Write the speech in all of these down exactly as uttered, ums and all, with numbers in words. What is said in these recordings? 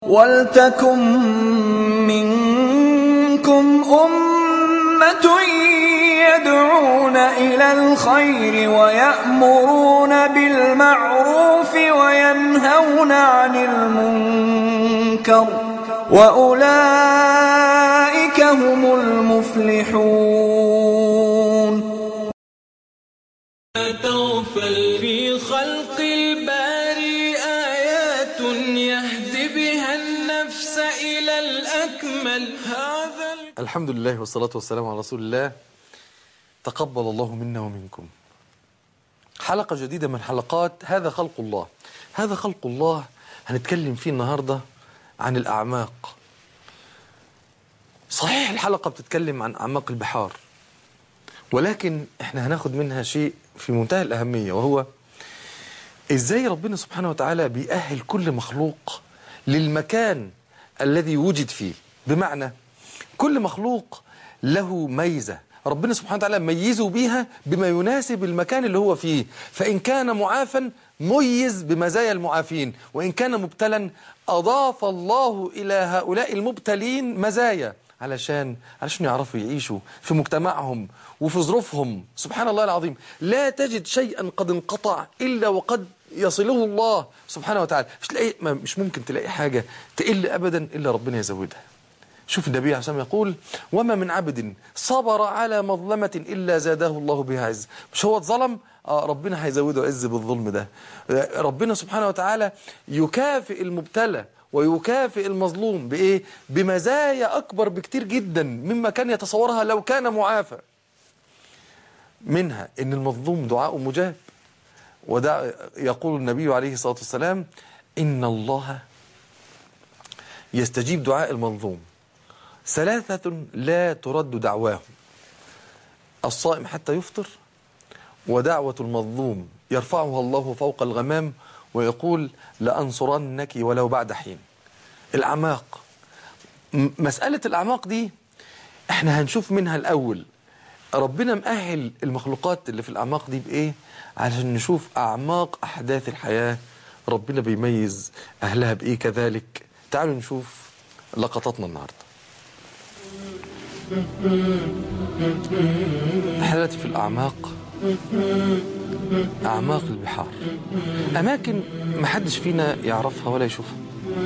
وَلْتَكُن مِّنكُمْ أُمَّةٌ يَدْعُونَ إِلَى الْخَيْرِ وَيَأْمُرُونَ بِالْمَعْرُوفِ وَيَنْهَوْنَ عَنِ الْمُنكَرِ وَأُولَئِكَ هُمُ الْمُفْلِحُونَ. تغفل في خلق الباري آيات يهدي بها النفس إلى الأكمل. هذا الحمد لله والصلاة والسلام على رسول الله. تقبل الله منا ومنكم. حلقة جديدة من حلقات هذا خلق الله. هذا خلق الله هنتكلم فيه النهاردة عن الأعماق. صحيح الحلقة بتتكلم عن أعماق البحار، ولكن احنا هناخد منها شيء في منتهى الأهمية، وهو ازاي ربنا سبحانه وتعالى بيأهل كل مخلوق للمكان الذي وجد فيه. بمعنى كل مخلوق له ميزة ربنا سبحانه وتعالى ميزه بيها بما يناسب المكان اللي هو فيه. فإن كان معافا ميز بمزايا المعافين، وإن كان مبتلا أضاف الله إلى هؤلاء المبتلين مزايا علشان علشان يعرفوا يعيشوا في مجتمعهم وفي ظروفهم. سبحان الله العظيم، لا تجد شيئا قد انقطع إلا وقد يصله الله سبحانه وتعالى. مش تلاقي مش ممكن تلاقي حاجة تقل أبدا إلا ربنا يزودها. شوف النبي عليه الصلاة والسلام يقول: وما من عبد صبر على مظلمة إلا زاده الله بها عز. مش هو اتظلم؟ آه ربنا هيزوده عز بالظلم ده. ربنا سبحانه وتعالى يكافئ المبتلى ويكافئ المظلوم بإيه؟ بمزايا أكبر بكتير جدا مما كان يتصورها لو كان معافى. منها إن المظلوم دعاء مجاب، ودع يقول النبي عليه الصلاة والسلام: إن الله يستجيب دعاء المظلوم ثلاثة لا ترد دعواهم: الصائم حتى يفطر، ودعوة المظلوم يرفعها الله فوق الغمام ويقول: لأنصرنك ولو بعد حين. الأعماق، مسألة الأعماق دي احنا هنشوف منها الأول ربنا مأهل المخلوقات اللي في الأعماق دي بإيه، علشان نشوف أعماق أحداث الحياة ربنا بيميز أهلها بإيه كذلك. تعالوا نشوف لقطاتنا النهاردة. حالتي في الأعماق، أعماق البحار، أماكن محدش فينا يعرفها ولا يشوفها.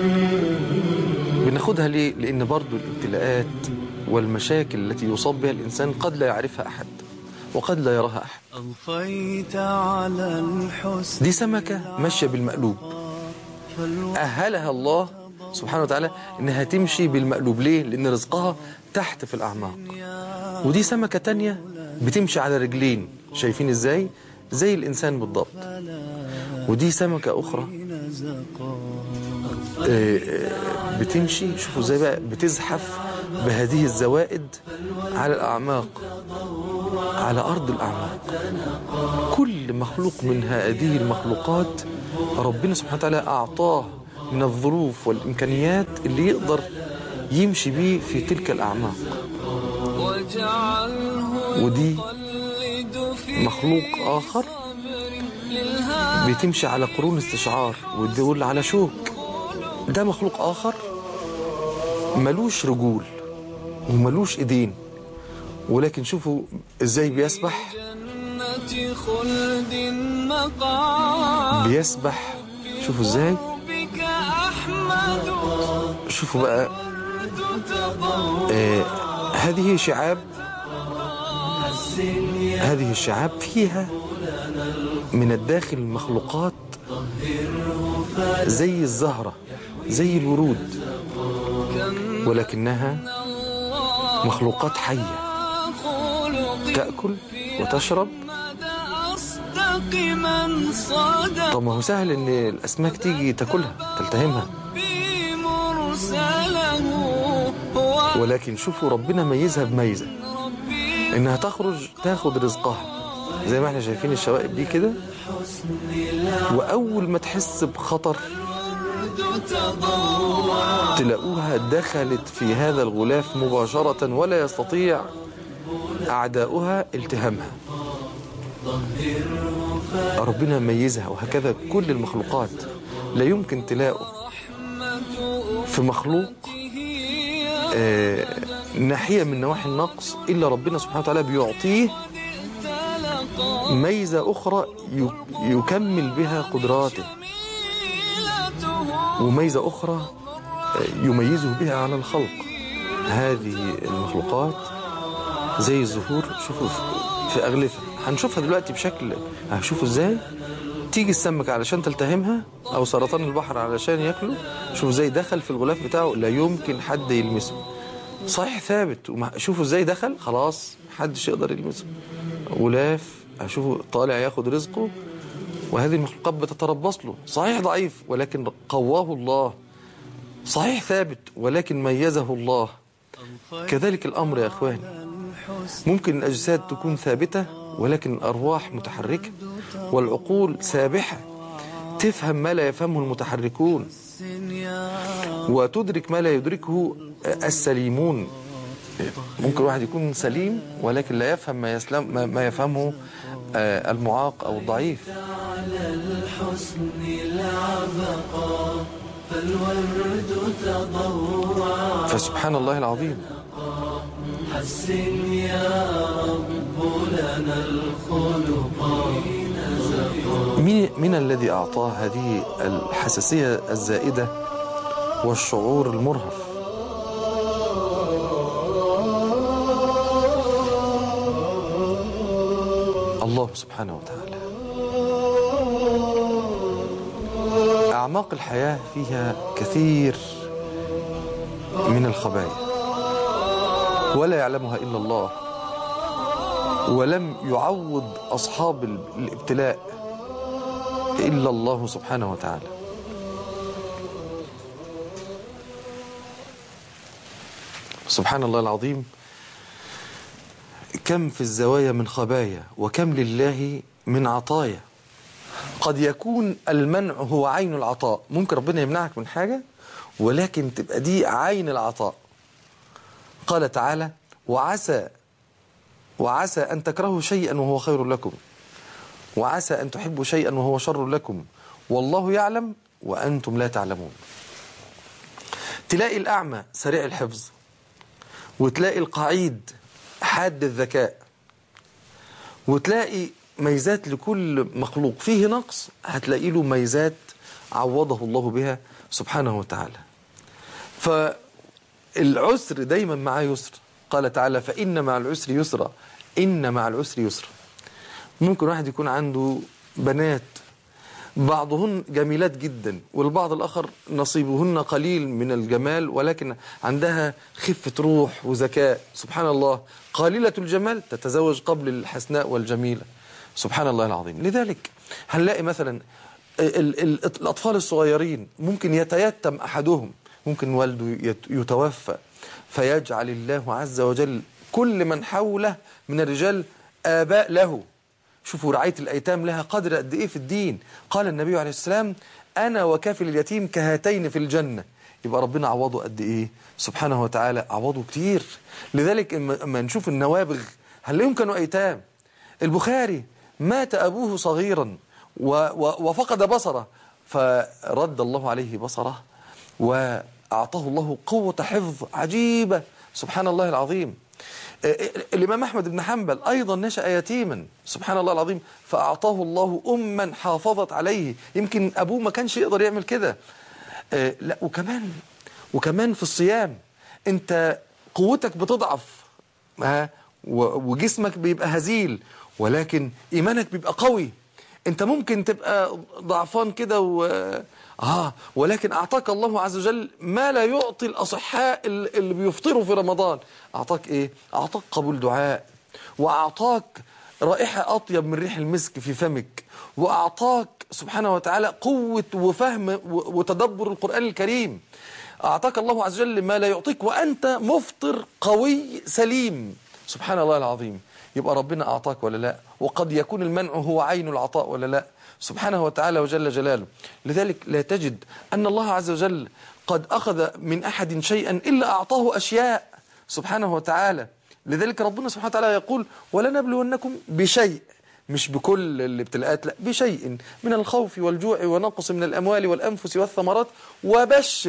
بناخدها ليه؟ لأن برضو الابتلاءات والمشاكل التي يصاب بها الإنسان قد لا يعرفها أحد وقد لا يراها أحد. دي سمكة ماشية بالمقلوب، أهلها الله سبحانه وتعالى إنها تمشي بالمقلوب. ليه؟ لأن رزقها تحت في الأعماق. ودي سمكة تانية بتمشي على رجلين، شايفين إزاي؟ زي الإنسان بالضبط. ودي سمكة أخرى بتمشي، شوفوا إزاي بقى بتزحف بهذه الزوائد على الأعماق، على أرض الأعماق. كل مخلوق من هذه المخلوقات ربنا سبحانه وتعالى أعطاه من الظروف والإمكانيات اللي يقدر يمشي بيه في تلك الأعماق. ودي مخلوق آخر بتمشي على قرون استشعار وتدل على شوك. ده مخلوق آخر ملوش رجول وملوش إيدين، ولكن شوفوا إزاي بيسبح بيسبح شوفوا إزاي. شوفوا بقى آه هذه شعاب، هذه الشعاب فيها من الداخل مخلوقات زي الزهرة، زي الورود، ولكنها مخلوقات حية تأكل وتشرب. طب ما هو سهل ان الأسماك تيجي تاكلها تلتهمها، ولكن شوفوا ربنا ميزها بميزة انها تخرج تاخد رزقها زي ما احنا شايفين الشوائب دي كده، واول ما تحس بخطر تلاقوها دخلت في هذا الغلاف مباشرة ولا يستطيع أعداؤها التهامها. ربنا ميزها، وهكذا كل المخلوقات لا يمكن تلاقوا في مخلوق آه ناحية من نواحي النقص إلا ربنا سبحانه وتعالى بيعطيه ميزة أخرى يكمل بها قدراته، وميزة أخرى يميزه بها على الخلق. هذه المخلوقات زي الزهور، شوفوا في أغلفة، هنشوفها دلوقتي بشكل، هشوفوا ازاي تيجي السمكة علشان تلتهمها أو سرطان البحر علشان يأكله، شوفوا ازاي دخل في الغلاف بتاعه لا يمكن حد يلمسه، صحيح ثابت، شوفوا ازاي دخل خلاص محدش يقدر يلمسه، غلاف، هشوفوا طالع ياخد رزقه، وهذه المخلوقات بتتربص له، صحيح ضعيف ولكن قواه الله، صحيح ثابت ولكن ميزه الله. كذلك الأمر يا أخواني، ممكن الأجساد تكون ثابتة ولكن الأرواح متحركة، والعقول سابحة تفهم ما لا يفهمه المتحركون، وتدرك ما لا يدركه السليمون. ممكن واحد يكون سليم ولكن لا يفهم ما, يسلم ما يفهمه المعاق أو الضعيف. فسبحان الله العظيم. حسن يا رب لنا الخلق. مين, من الذي أعطاه هذه الحساسية الزائدة والشعور المرهف؟ الله سبحانه وتعالى. أعماق الحياة فيها كثير من الخبايا ولا يعلمها إلا الله، ولم يعوض أصحاب الابتلاء إلا الله سبحانه وتعالى. سبحان الله العظيم. كم في الزوايا من خبايا وكم لله من عطايا. قد يكون المنع هو عين العطاء، ممكن ربنا يمنعك من حاجة ولكن تبقى دي عين العطاء. قال تعالى: وعسى وعسى أن تكرهوا شيئا وهو خير لكم، وعسى أن تحبوا شيئا وهو شر لكم، والله يعلم وأنتم لا تعلمون. تلاقي الأعمى سريع الحفظ، وتلاقي القعيد حاد الذكاء، وتلاقي ميزات لكل مخلوق فيه نقص هتلاقي له ميزات عوضه الله بها سبحانه وتعالى. فالعسر دايما معاه يسر. قال تعالى: فإن مع العسر يسرا، إن مع العسر يسرا. ممكن واحد يكون عنده بنات بعضهن جميلات جدا، والبعض الآخر نصيبهن قليل من الجمال ولكن عندها خفة روح وذكاء، سبحان الله، قليلة الجمال تتزوج قبل الحسناء والجميلة، سبحان الله العظيم. لذلك هنلاقي مثلا ال ال الأطفال الصغيرين ممكن يتيتم أحدهم، ممكن والده يتوفى فيجعل الله عز وجل كل من حوله من الرجال آباء له. شوفوا رعاية الأيتام لها قدر قد إيه في الدين. قال النبي عليه السلام: أنا وكافل اليتيم كهاتين في الجنة. يبقى ربنا عوضه قد إيه سبحانه وتعالى، عوضه كتير. لذلك اما نشوف النوابغ هنلاقيهم كانوا أيتام. البخاري مات أبوه صغيرا وفقد بصره، فرد الله عليه بصره وأعطاه الله قوة حفظ عجيبة، سبحان الله العظيم. الإمام أحمد بن حنبل أيضا نشأ يتيما، سبحان الله العظيم، فأعطاه الله أما حافظت عليه، يمكن أبوه ما كانش يقدر يعمل كده. لا، وكمان وكمان في الصيام أنت قوتك بتضعف وجسمك بيبقى هزيل، ولكن إيمانك بيبقى قوي. أنت ممكن تبقى ضعفان كده و... آه ولكن أعطاك الله عز وجل ما لا يعطي الأصحاء اللي بيفطروا في رمضان. أعطاك إيه؟ أعطاك قبول دعاء، وأعطاك رائحة أطيب من ريح المسك في فمك، وأعطاك سبحانه وتعالى قوة وفهم وتدبر القرآن الكريم. أعطاك الله عز وجل ما لا يعطيك وأنت مفطر قوي سليم، سبحان الله العظيم. يبقى ربنا أعطاك ولا لا؟ وقد يكون المنع هو عين العطاء ولا لا؟ سبحانه وتعالى وجل جلاله. لذلك لا تجد أن الله عز وجل قد أخذ من أحد شيئا إلا أعطاه أشياء، سبحانه وتعالى. لذلك ربنا سبحانه وتعالى يقول: ولنبلونكم بشيء، مش بكل الابتلاءات، لا، بشيء من الخوف والجوع ونقص من الأموال والأنفس والثمرات وبشر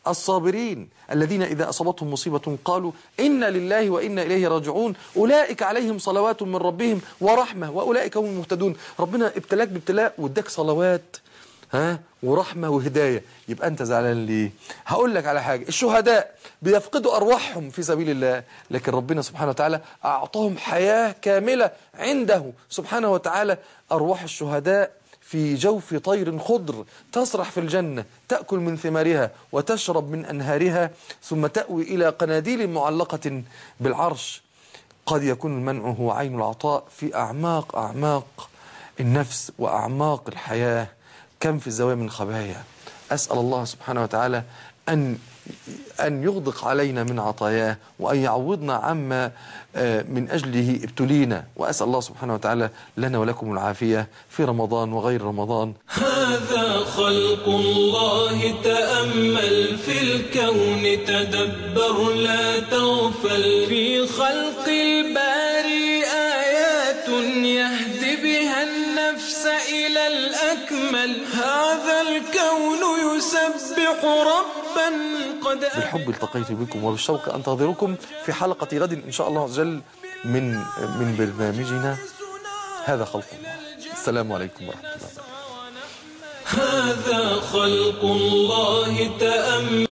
الصابرين الذين إذا أصابتهم مصيبة قالوا إنا لله وإنا إليه راجعون أولئك عليهم صلوات من ربهم ورحمة وأولئك هم المهتدون. ربنا ابتلاك بابتلاء واداك صلوات ها ورحمة وهداية، يبقى أنت زعلان ليه؟ هقول لك على حاجة، الشهداء بيفقدوا أرواحهم في سبيل الله، لكن ربنا سبحانه وتعالى أعطاهم حياة كاملة عنده سبحانه وتعالى. أرواح الشهداء في جوف طير خضر تسرح في الجنة، تأكل من ثمارها وتشرب من أنهارها، ثم تأوي إلى قناديل معلقة بالعرش. قد يكون المنع هو عين العطاء في أعماق أعماق النفس وأعماق الحياة. كم في الزوايا من خبايا. أسأل الله سبحانه وتعالى أن أن يغدق علينا من عطاياه، وأن يعوضنا عما من أجله ابتلينا. وأسأل الله سبحانه وتعالى لنا ولكم العافية في رمضان وغير رمضان. هذا خلق الله، تأمل في الكون، تدبر لا تغفل. في خلق الباري آيات يهدي بها النفس إلى الأكمل. هذا الكون يسبح ربا قد بالحب التقيت بكم، وبالشوق أنتظركم في حلقة غد إن شاء الله عز وجل من من برنامجنا هذا خلق الله. السلام عليكم ورحمة الله وبركاته. هذا خلق الله، تأمل